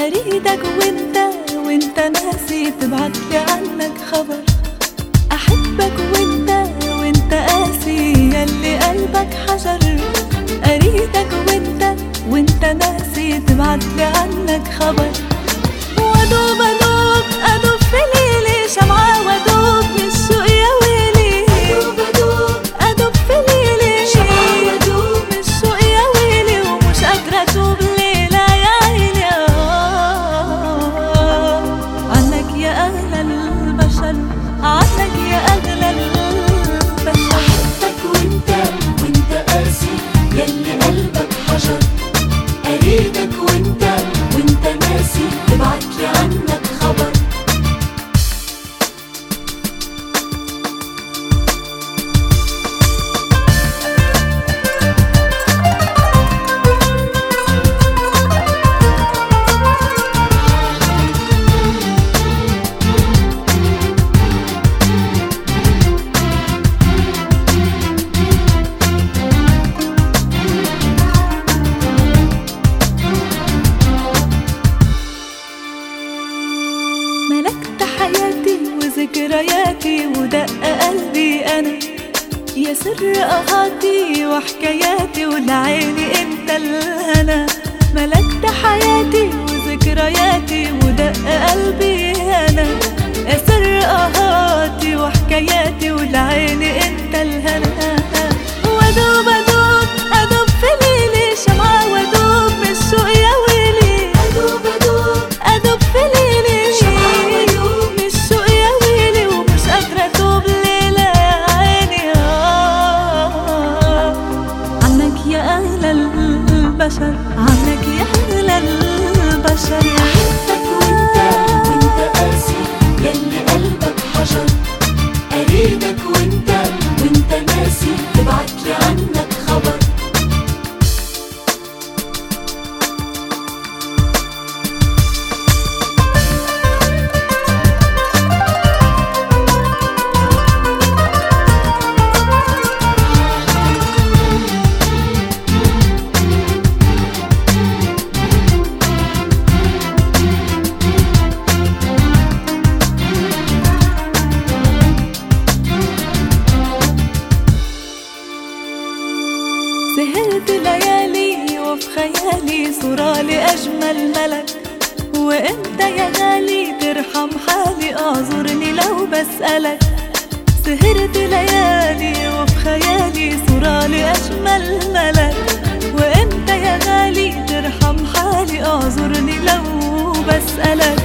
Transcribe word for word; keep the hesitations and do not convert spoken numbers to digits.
اريدك وانت وانت ناسي تبعتلي عنك خبر. احبك وانت وانت قاسي يلي قلبك حجر. اريدك وانت وانت ناسي تبعتلي عنك خبر. وادوب ادوب ادوب في ليلي شمعة وادوب من الشوق يا ويلي. ادوب ادوب ادوب في ليلي شمعة وادوب من الشوق يا ويلي. ومش قادرة اتوب ليلة يا عيني عنك يا اغلى البشر. عنك يا اغلى البشر. احبك وانت وانت قاسي يلي قلبك حجر. اريدك وانت وانت ناسي تبعتلي عنك خبر. ملكت حياتي وذكرياتي ودق قلبي أنا. يا سر أهاتي وحكاياتي ولعيني انت الهنا. ملكت حياتي وذكرياتي ودق قلبي أنا. يا سر أهاتي وحكاياتي ولعيني انت الهنا. وادوب ادوب ادوب في ليلي شمعة وادوب من الشوق يا ويلي. ادوب ادوب ادوب في ليلي شمعة وادوب من الشوق يا ويلي. ومش قادرة اتوب ليلة يا عيني عنك يا اغلى البشر. عنك يا اغلى البشر. احبك وانت وانت قاسي يلي قلبك حجر. اريدك وانت وانت ناسي تبعتلي عنك خبر. سهرت ليالي وفي خيالي صورة لأجمل ملك. وانت يا غالي ترحم حالي اعذرني لو بسألك. سهرت ليالي وفي خيالي صورة لأجمل ملك. وانت يا غالي ترحم حالي اعذرني لو بسألك.